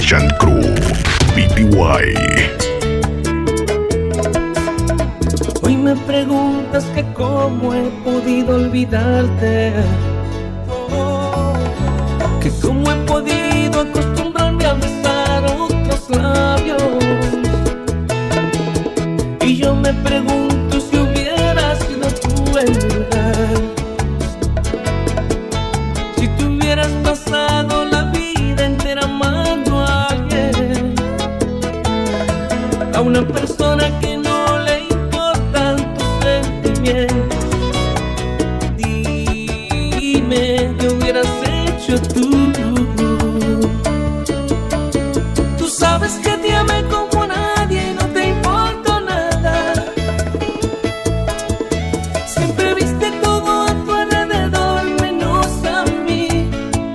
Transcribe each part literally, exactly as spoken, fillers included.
Session Crew, B P Y. Hoy me preguntas que cómo he podido olvidarte, que cómo he podido acostumbrarme a besar otros labios. Y yo me pregunto si hubieras sido tú en mi lugar, si tú hubieras pasado la vida entera amando a alguien, a una persona que no le importan tus sentimientos. Dime qué hubieras hecho tú. Tú sabes que te amé como a nadie y no te importó nada. Siempre viste todo a tu alrededor menos a mí.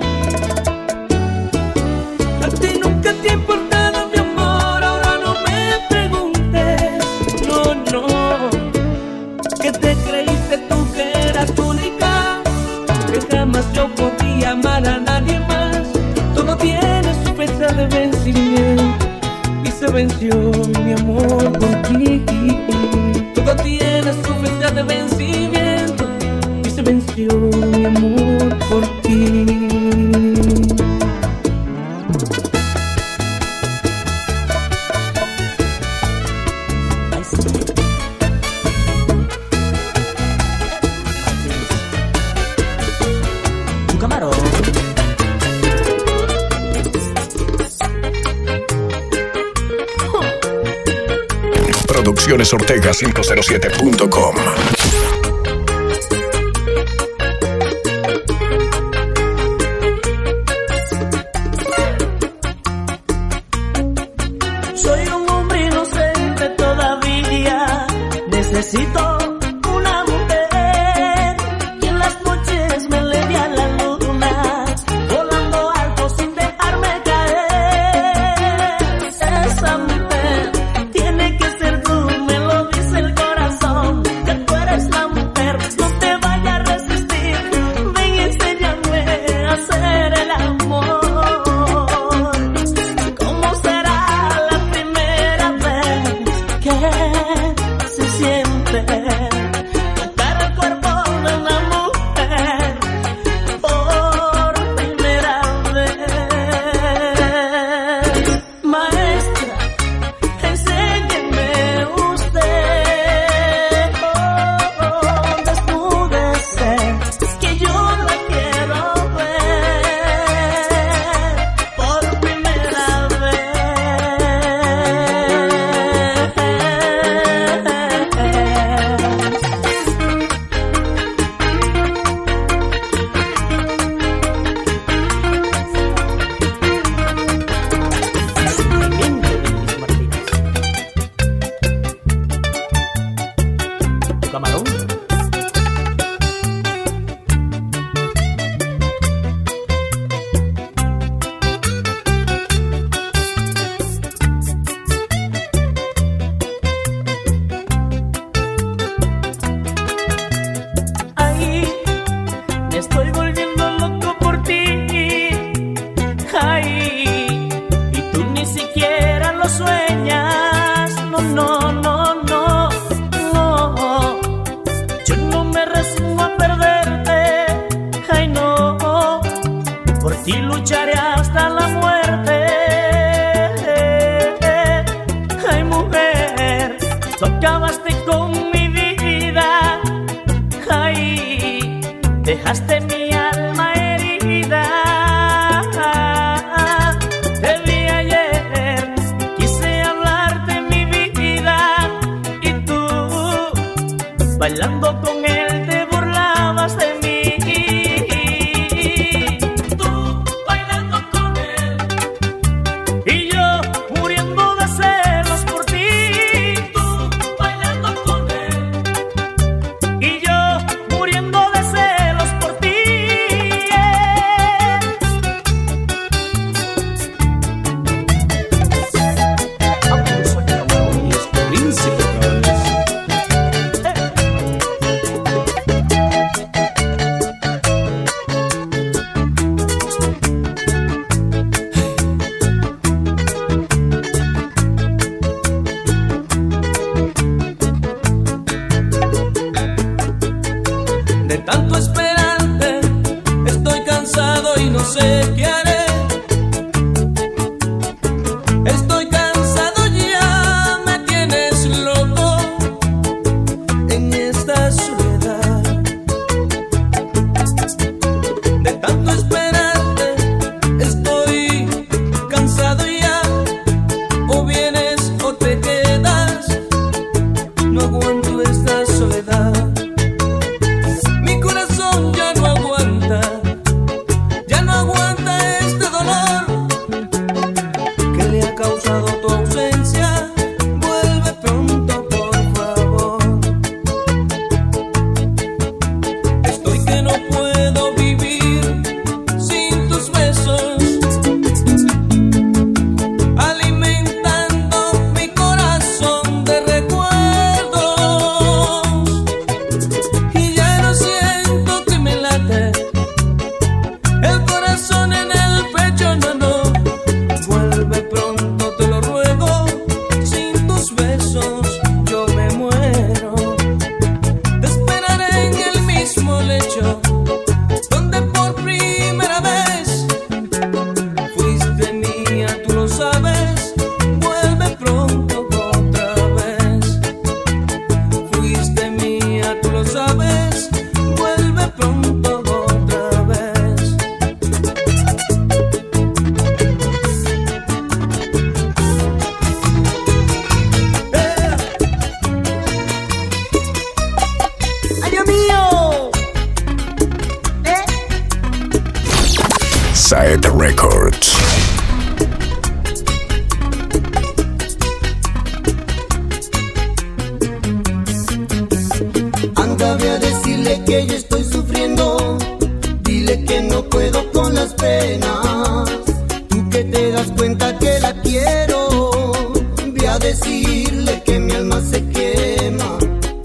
A ti nunca te ha importado mi amor, ahora no me preguntes. No, no, que te creíste tú que eras única, que jamás yo podía amar a nadie más. Todo tiene su fecha de vencimiento y se venció mi amor por ti. Todo tiene su fecha de vencimiento y se venció mi amor por ti. Un camarón. Producciones Ortega cinco cero siete punto com. Soy un hombre inocente todavía. Necesito una mujer y en las noches me levia la luna, volando alto sin dejarme caer. Esa mujer tiene que ser tú, me lo dice el corazón, que tú eres la mujer. No te vayas a resistir, ven y enséñame a hacer el amor. ¿Cómo será la primera vez que se siente tocar el cuerpo de una mujer por primera vez? Maestra, enséñeme usted, oh, oh, desnúdese, que yo la quiero ver por primera vez. Camarón. Ay, me estoy volviendo loco por ti. Ay, y tú ni siquiera lo sueñas. No, no, no, no, no. Yo no me resigno a perderte. Ay, no, por ti lucharé hasta la muerte. Ay, mujer, tú acabaste con mi vida. Ay, dejaste mi alma herida. Te vi ayer, quise hablarte mi vida, y tú, bailando con él, te burlabas de mí. Tú, bailando con él, y yo, muriendo de celos por ti. Tú, bailando con él, y yo, muriendo de celos por ti. sé qué haré. Estoy cansado ya, me tienes loco en esta soledad. De tanto esperarte, estoy cansado ya. O vienes o te quedas, no aguanto esta soledad. Mi corazón ya no aguanta, ya no aguanta este dolor que le ha causado tu ausencia. Vuelve pronto, por favor. Estoy que no puedo vivir sin tus besos, alimentando mi corazón de recuerdos. Y ya no siento que me late el corazón en el pecho, no, no. Vuelve pronto, te lo ruego. Sin tus besos yo me muero. Te esperaré en el mismo lecho donde por primera vez fuiste mía, tú lo sabes. Vuelve pronto otra vez. Fuiste mía, tú lo sabes. Vuelve pronto otra vez. Eh. ¡Ay, Dios mío! ¿Eh? Saeta Records. Anda, ve a decirle que yo estoy sufriendo. Dile que no puedo con las penas. Tú que te das cuenta que la quiero. Ve a decirle que mi alma se quema.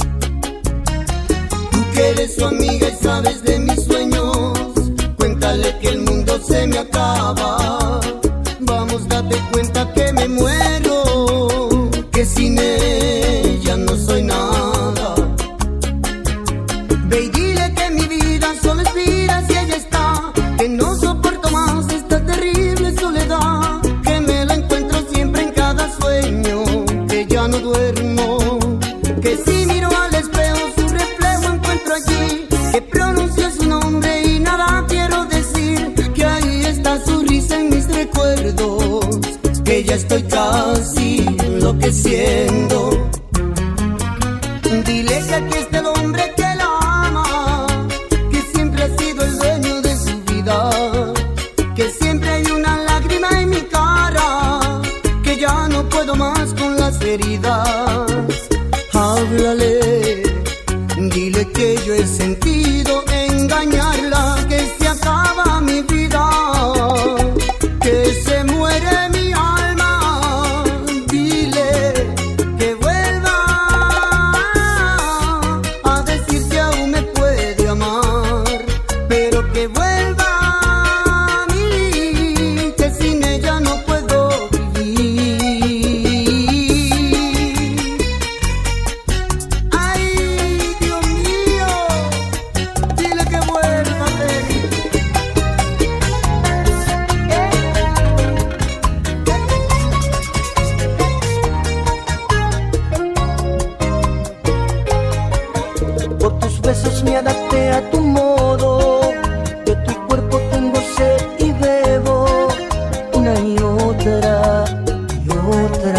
Tú que eres su amiga y sabes de mis sueños. Cuéntale que el mundo se me acaba. Vamos, date cuenta que me muero. Que sin ella no soy nada. Ve y dile que mi vida solo es vida si ella está. Que no soporto más esta terrible soledad. Que me la encuentro siempre en cada sueño. Que ya no duermo. Que si miro al espejo su reflejo encuentro allí. Que pronuncio su nombre y nada quiero decir. Que ahí está su risa en mis recuerdos. Que ya estoy casi enloqueciendo. Dile que aquí está el hombre que la ama, que siempre ha sido el dueño de su vida, que siempre hay una lágrima en mi cara, que ya no puedo más con las heridas. Háblale, dile que yo he sentido engañarla, que se acaba mi vida, que se muere mi alma. Dile que vuelva a decir que aún me puede amar, pero que vuelva a mí, que sin ella no puedo vivir. Ay, Dios mío, dile que vuelva a venir. Por tus besos me adapté a tu modo. De tu cuerpo tengo sed y bebo una y otra y otra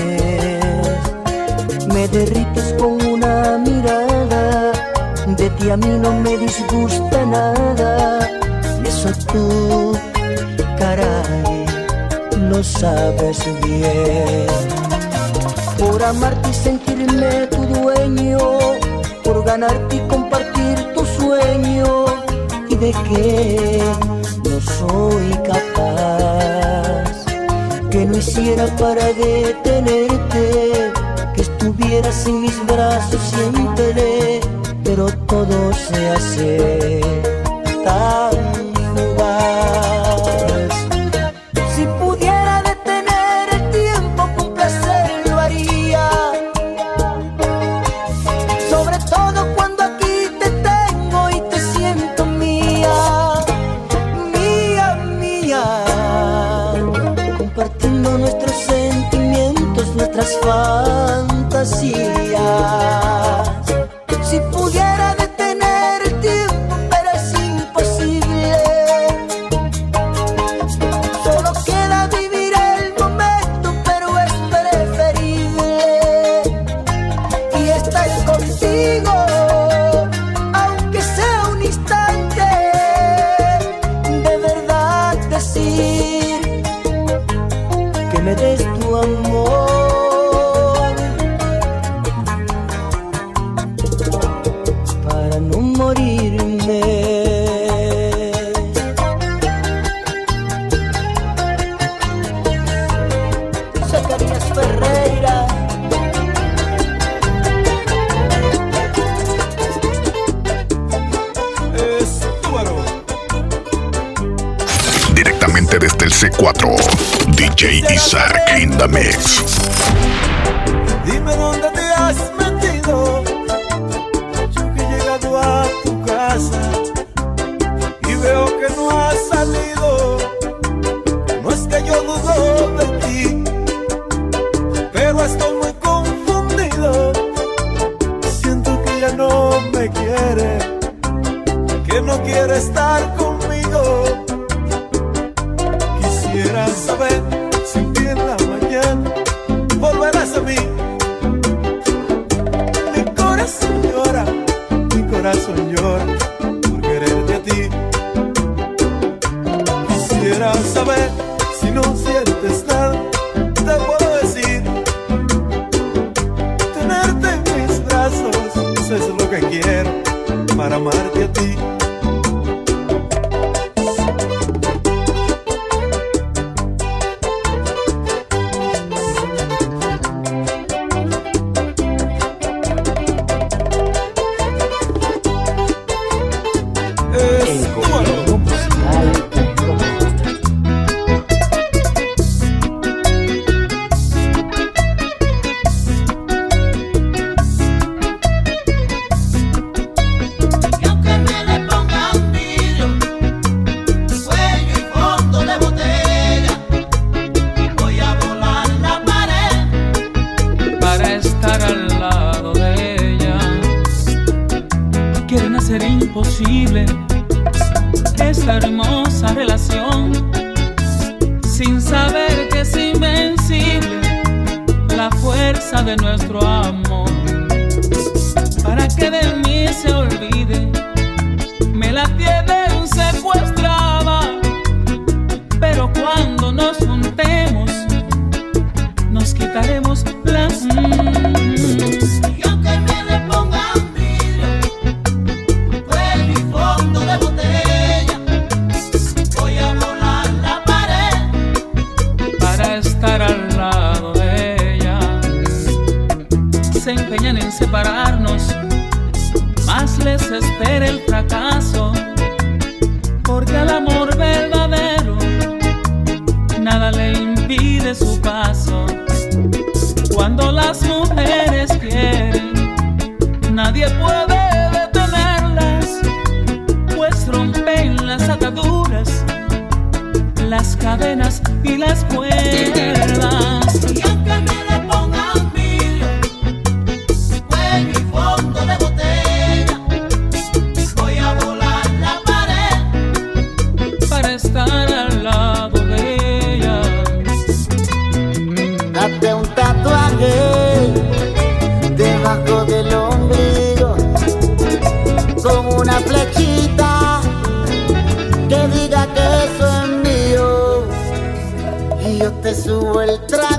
vez. Me derrites con una mirada. De ti a mí no me disgusta nada. Y eso tú, caray, lo sabes bien. Por amarte y sentirme tu dueño, por ganarte y compartir tu sueño, y de que no soy capaz, que no hiciera para detenerte, que estuvieras en mis brazos siempre, pero todo se hace tan fugaz. Si pudiera detener el tiempo con placer lo haría, sobre todo cuando aquí te tengo y te siento mía, mía, morirme. Zacarías Ferreira. Directamente desde el C cuatro, D J Isaac in the mix. Dime dónde te has metido. Yo que he llegado a tu casa y veo que no has salido. No es que yo dudo de ti, pero estoy muy confundido. Siento que ya no me quiere, que no quiere estar conmigo. Quisiera saber si un día en la mañana volverás a mí. Mi corazón llora, mi corazón llora por quererte a ti. Quisiera saber si no sientes nada, te puedo decir. Tenerte en mis brazos, eso es lo que quiero para amarte a ti. Imposible esta hermosa relación, sin saber que es invencible la fuerza de nuestro amor. Para que de mí se olvide, me la tienen secuestrada, pero cuando nos juntemos nos quitaremos las mm, en separarnos, más les espera el fracaso, porque al amor verdadero nada le impide su paso. Cuando las mujeres quieren, nadie puede detenerlas, pues rompen las ataduras, las cadenas y las cuerdas. Y aunque me le pongan vidrio, cuello y fondo de botella, voy a volar la pared para estar al lado de ella. Date un tatuaje debajo del ombligo con una flechita que diga que eso es mío, y yo te subo el traje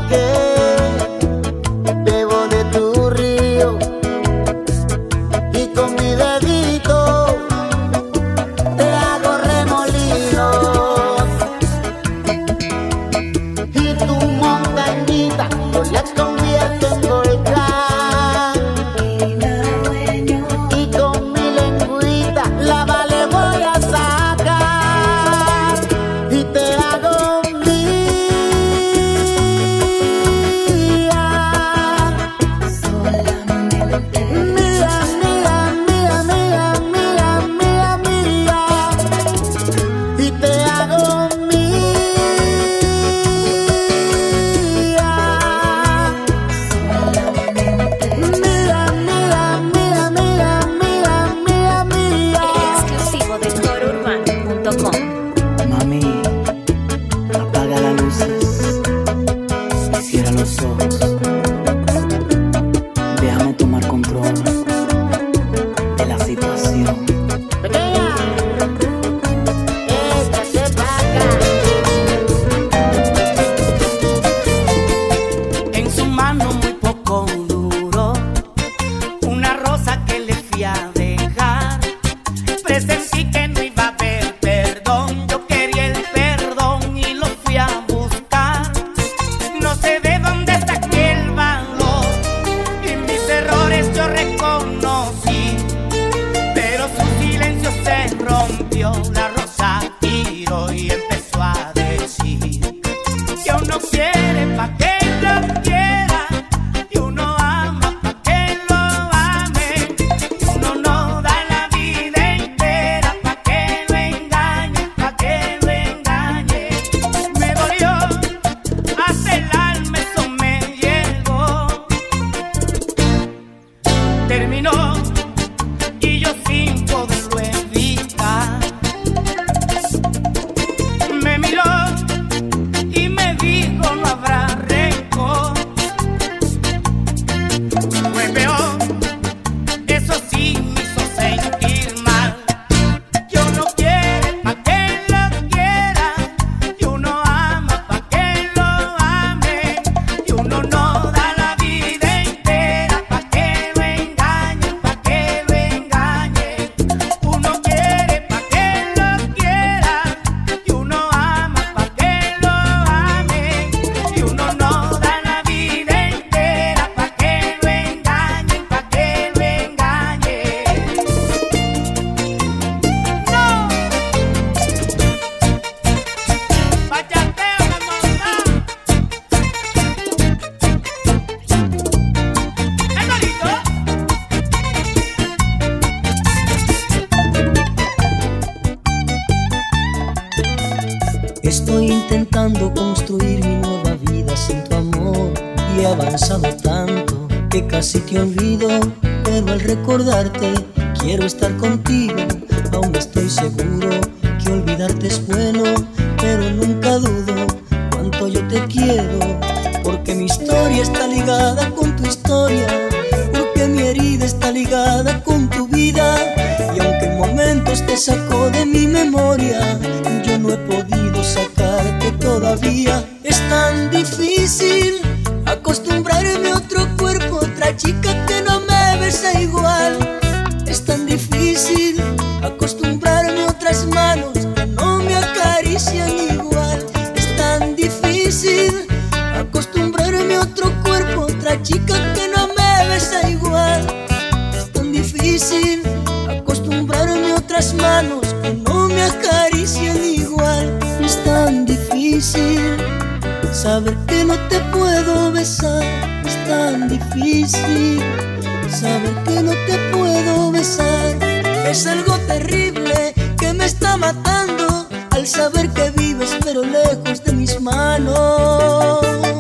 Estoy intentando construir mi nueva vida sin tu amor y he avanzado tanto que casi te olvido, pero al recordarte quiero estar contigo. Aún estoy seguro que olvidarte es bueno, pero nunca dudo cuánto yo te quiero, porque mi historia está ligada con tu historia, porque mi herida está ligada con tu vida, y aunque en momentos te sacó de mi memoria, yo no he podido sacarte todavía. Es tan difícil acostumbrarme a otro cuerpo, otra chica que no me besa igual. Es tan difícil acostumbrarme a otras manos que no me acarician igual. Es tan difícil acostumbrarme a otro cuerpo, otra chica que no me besa igual. Es tan difícil acostumbrarme a otras manos que no me acarician igual. Es tan difícil saber que no te puedo besar. Es tan difícil saber que no te puedo besar. Es algo terrible que me está matando al saber que vives pero lejos de mis manos.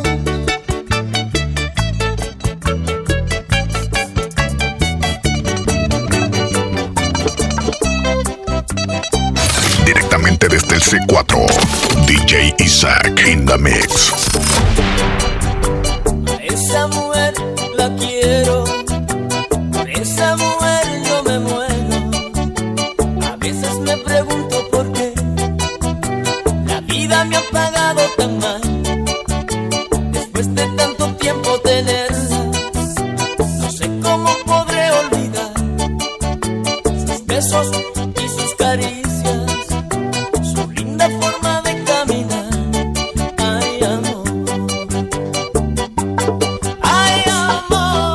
Directamente desde el C cuatro, D J Isaac in the mix. A esa mujer la quiero, por esa mujer yo me muero. A veces me pregunto por qué la vida me ha pagado tan mal. Después de tanto tiempo tenerla, no sé cómo podré olvidar sus besos y sus caricias, su linda forma de caminar. Ay, amor, ay, amor,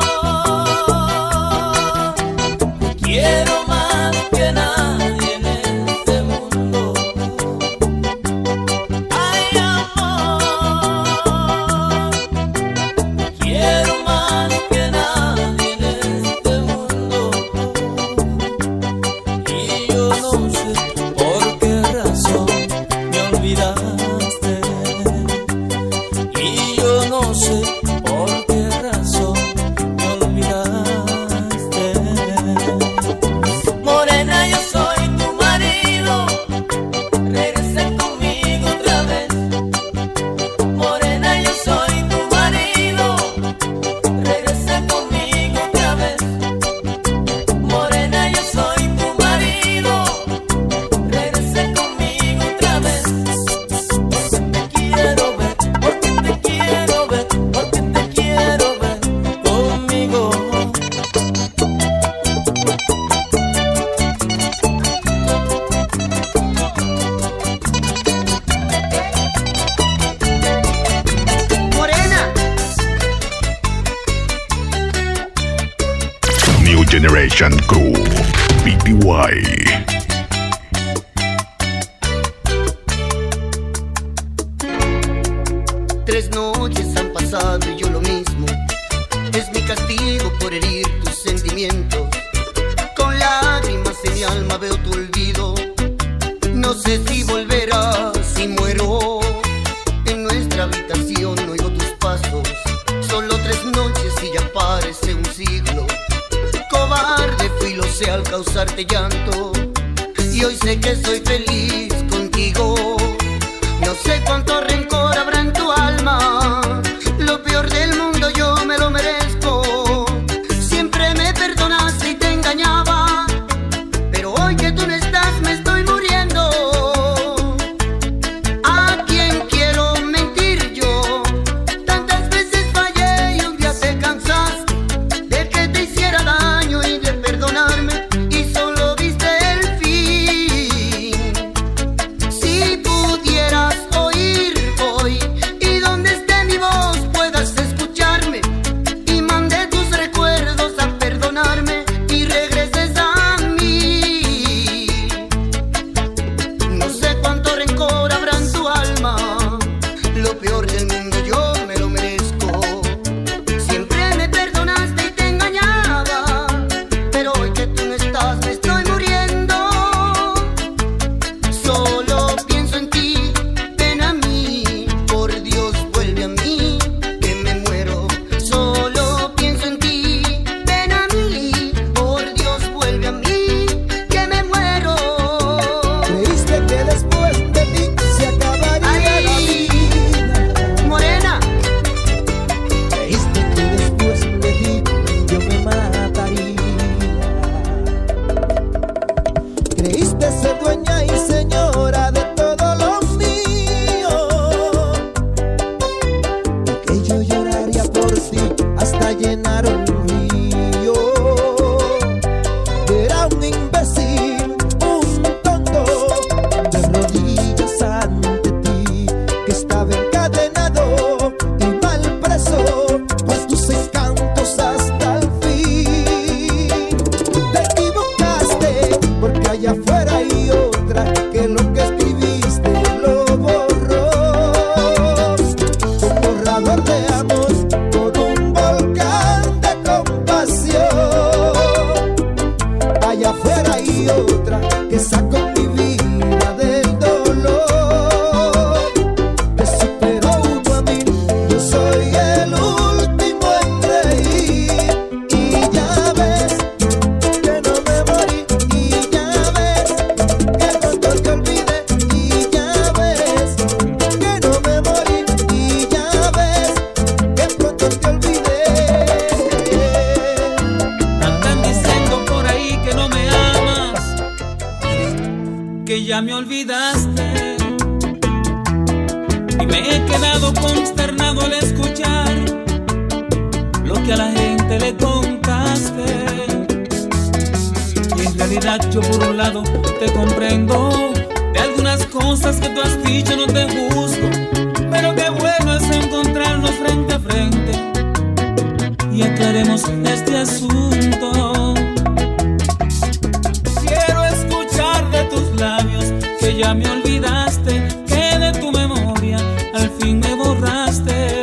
te quiero más que nadie en este mundo. Ay, amor, te quiero más que nadie en este mundo. Y yo no sé por qué razón me olvidaste, y yo no sé por qué razón me olvidaste. Morena, yo soy tu marido, regresa conmigo otra vez. Morena, yo soy tu marido, regresa conmigo otra vez. Morena, yo soy tu marido, regresa conmigo otra vez. Porque te quiero ver, porque te quiero ver, porque te quiero ver conmigo. Morena, New Generation Crew, B T Y. tres noches han pasado y yo lo mismo. Es mi castigo por herir tus sentimientos. Con lágrimas en mi alma veo tu olvido. No sé si volverás, si muero. En nuestra habitación oigo tus pasos. Solo tres noches y ya parece un siglo. Cobarde fui, lo sé, al causarte llanto. Y hoy sé que soy feliz contigo. No sé cuánto rencor habrá en tu alma. Lo peor del mundo yo me lo merezco. Siempre me perdonaste y te engañaba, pero hoy que tú no estás me estoy muriendo. ¿A quién quiero mentir yo? Tantas veces fallé y un día te cansaste de que te hiciera daño y de perdonarme, y solo viste el fin. Si pudieras oír hoy y donde estés afuera hay otra que sacó mi vida del dolor. Me superó uno a mí, yo soy el último en reír. Y ya ves que no me morí, y ya ves que pronto te olvidé. Y ya ves que no me morí, y ya ves que pronto te olvidé. Andan diciendo por ahí que no me amas, que ya me olvidaste, y me he quedado consternado al escuchar lo que a la gente le contaste. Y en realidad yo por un lado te comprendo, de algunas cosas que tú has dicho no te juzgo, pero qué bueno es encontrarnos frente a frente y aclaremos este asunto. Quiero escuchar de tus labios que ya me olvidaste, que de tu memoria al fin me borraste.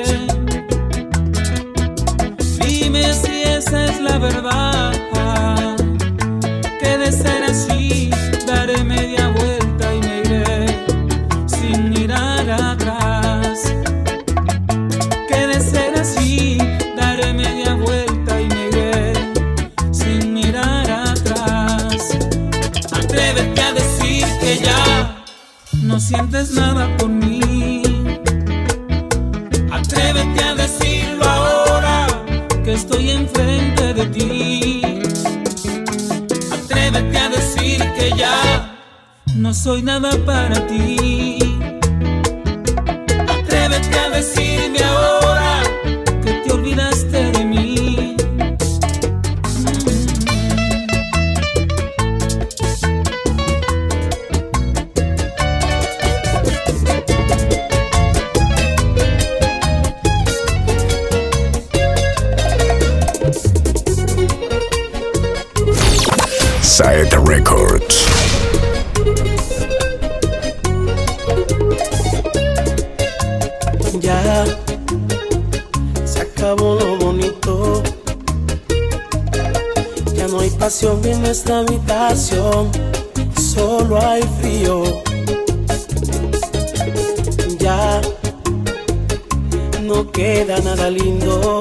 Dime si esa es la verdad, que de ser así daré media vuelta y me iré sin mirar atrás. Que de ser así daré media vuelta y me iré sin mirar atrás. Atrévete a decir que ya no sientes nada por mí. Atrévete a decirlo ahora que estoy enfrente de ti. Atrévete a decir que ya no soy nada para ti. Atrévete a decirme ahora que te olvidaste de mí. Saeta Records. Ya se acabó lo bonito, ya no hay pasión en nuestra habitación, solo hay frío. Ya no queda nada lindo,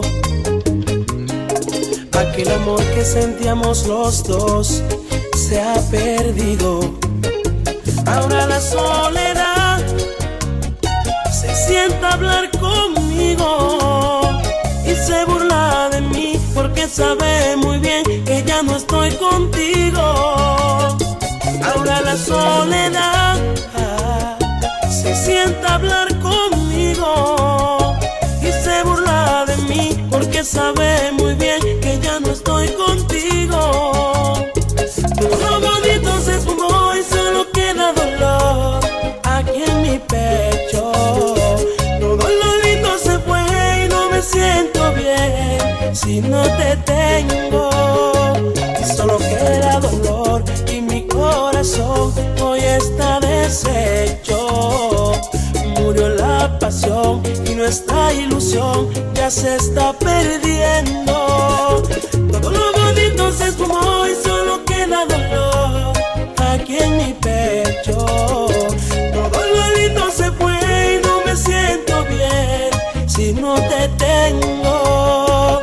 aquel amor que sentíamos los dos se ha perdido. Ahora la soledad se sienta a hablar conmigo y se burla de mí porque sabe muy bien que ya no estoy contigo. Ahora la soledad ah, se sienta a hablar conmigo y se burla de mí porque sabe muy bien que ya no estoy contigo. Todo lo bonito se esfumó y solo queda dolor aquí en mi pecho. Todo lo lindo se fue y no me siento bien si no te tengo. Y solo queda dolor y mi corazón hoy está deshecho. Murió la pasión y nuestra ilusión ya se está perdiendo. Todo lo bonito se esfumó y solo queda dolor aquí en mi pecho. Todo lo lindo se fue y no me siento bien si no te tengo.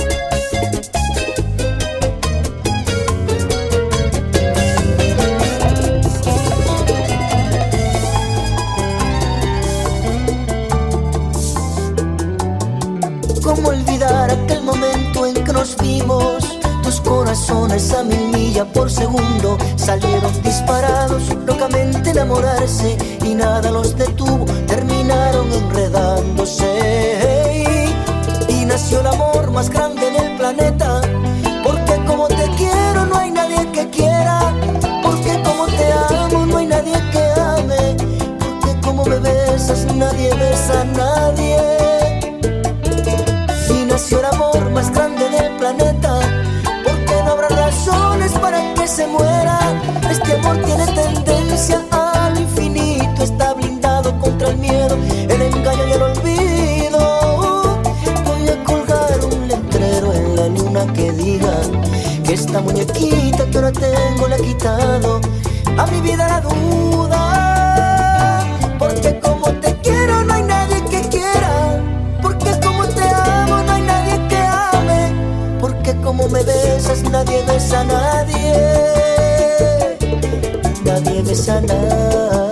¿Cómo olvidar aquel momento en que nos vimos? Tus corazones a mil millas por segundo salieron disparados, locamente enamorarse y nada los detuvo, terminaron enredándose. Y nació el amor más grande del planeta, porque como te quiero no hay nadie que quiera, porque como te amo no hay nadie que ame, porque como me besas nadie besa a nadie. Nació el amor más grande del planeta, porque no habrá razones para que se muera. Este amor tiene tendencia al infinito, está blindado contra el miedo, el engaño y el olvido. Voy a colgar un letrero en la luna que tengo le he quitado a mi vida la duda. Porque como te quiero no hay nadie que quiera. Porque como te amo no hay nadie que ame. Porque como me besas nadie besa a nadie. Nadie besa a nadie.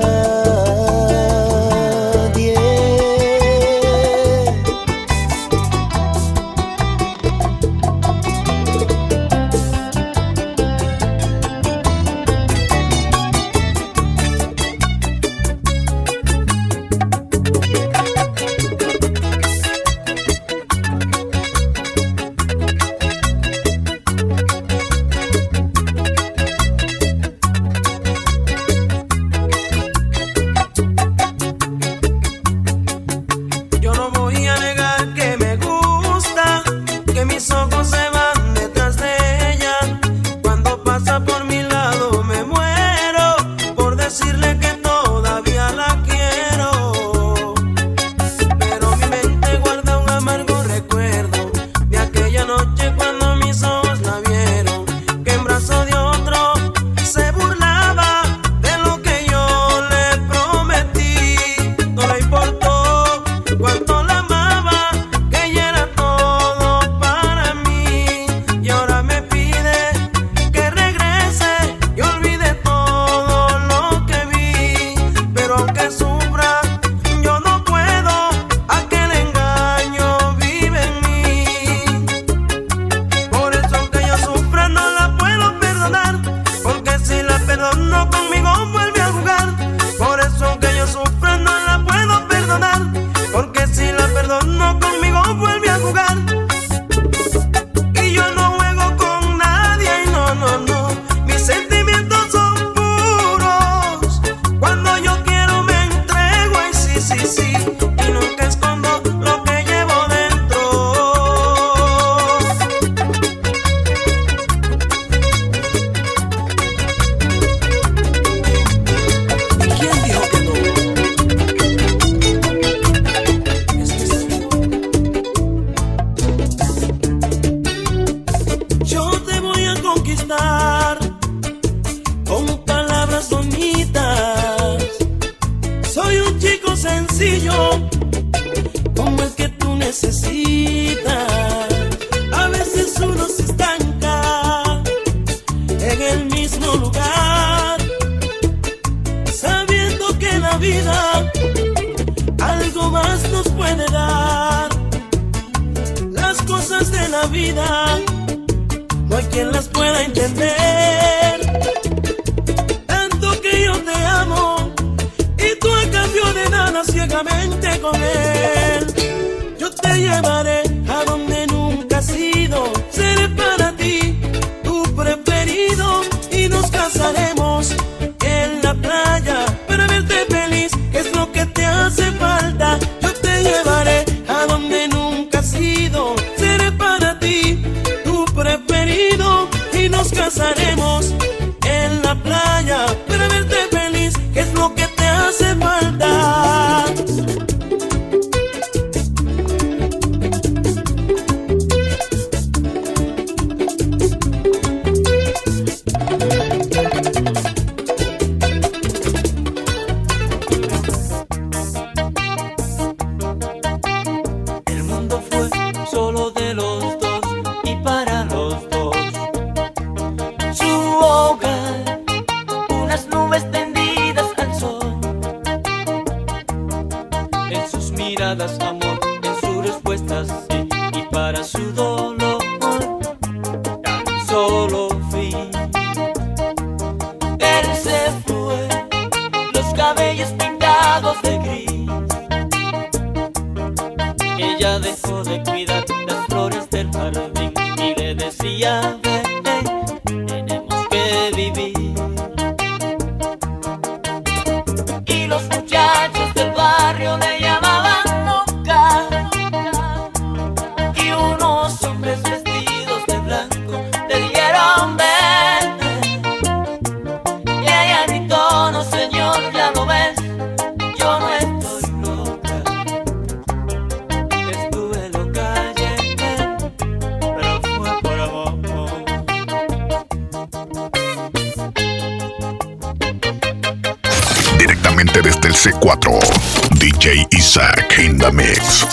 Directamente desde el C cuatro, D J Isaac in the mix.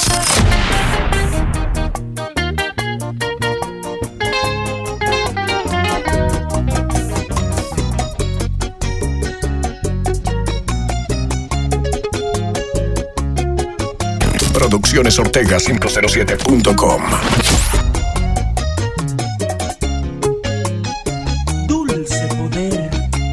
Producciones Ortega cinco cero siete punto com. Dulce poder.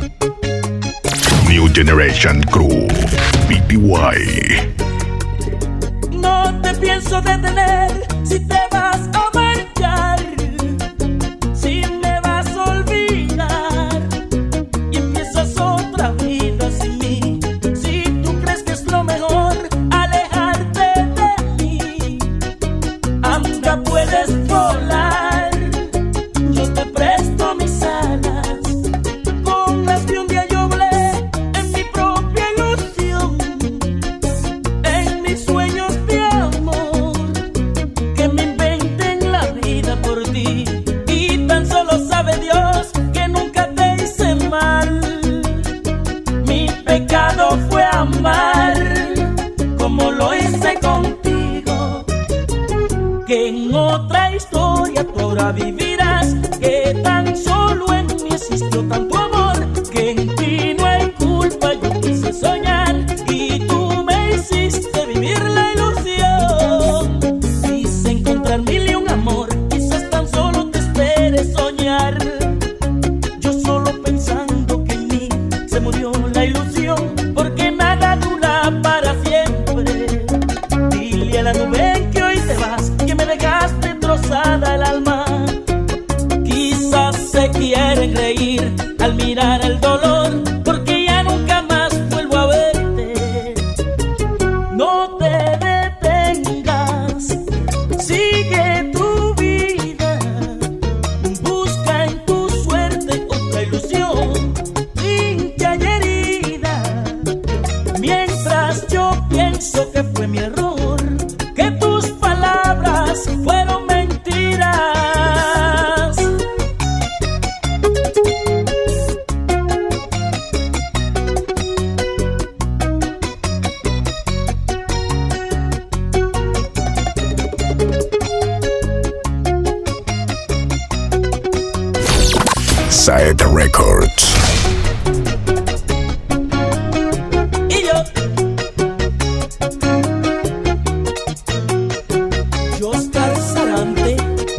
New Generation Crew, P P Y. No te pienso detener si te vas a marchar, si me vas a olvidar y empiezas otra vida sin mí. Si tú crees que es lo mejor alejarte de mí, anda, puedes volar. Yo te presto mis alas con las que un día yo volé en mi propia ilusión, en mis sueños de amor que me inventen la vida por ti. Y tan solo sabe Dios que nunca te hice mal. Mi pecado fue amar como lo hice contigo, que en otra historia tú ahora vivirás, que tan solo en mí existió tanto amor, que en ti no hay culpa. Yo quise soñar y tú me hiciste vivir la ilusión. Quise encontrar mil y un amor, quizás tan solo te espere soñar. Yo solo pensando que en mí se murió la ilusión, porque nada dura para siempre. Dile a la nube que hoy te vas, que me dejaste trozada el alma. Quizás se quieren reír al mirar el dolor, porque ya nunca más vuelvo a verte. No te detengas, sigue tu vida, busca en tu suerte otra ilusión, sin que haya herida. Mientras yo pienso que fue mi error, que tus palabras fueron mentiras. Saed Records. Y yo, yo Oscar Sarante,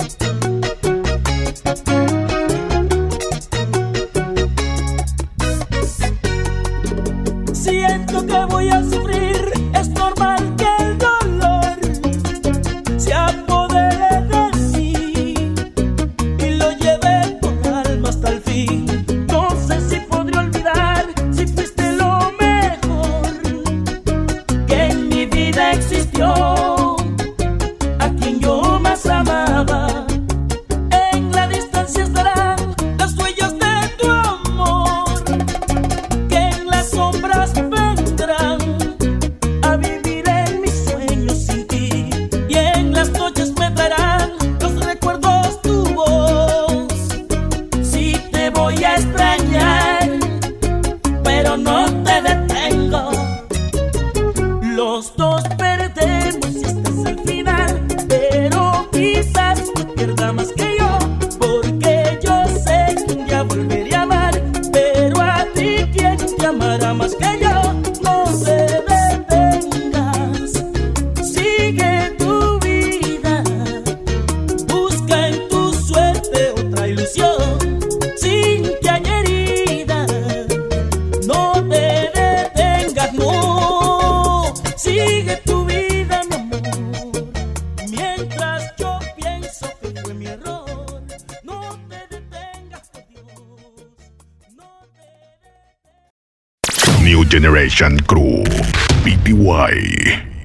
siento que voy a sufrir. Es normal que el dolor se apodere de mí y lo lleve con alma hasta el fin. No sé si podré olvidar si fuiste lo mejor que en mi vida existió, a quien yo más amaba. En la distancia estarán las huellas de tu amor, que en las sombras vendrán a vivir en mis sueños sin ti. Y en las noches me traerán los recuerdos tu voz. Sí te voy a extrañar, pero no te detengo. Los dos perdemos y este es el final, pero quizás tú pierdas más que yo, porque yo sé que un día volveré a amar. Pero a ti, ¿quién te amará más que yo? No te detengas, sigue tu vida, busca en tu suerte otra ilusión, sin que haya herida. No te detengas, no, sigue tu vida, mi amor. Mientras yo pienso que fue mi error, no te detengas, por Dios, no te detengas. New Generation Crew, P P Y.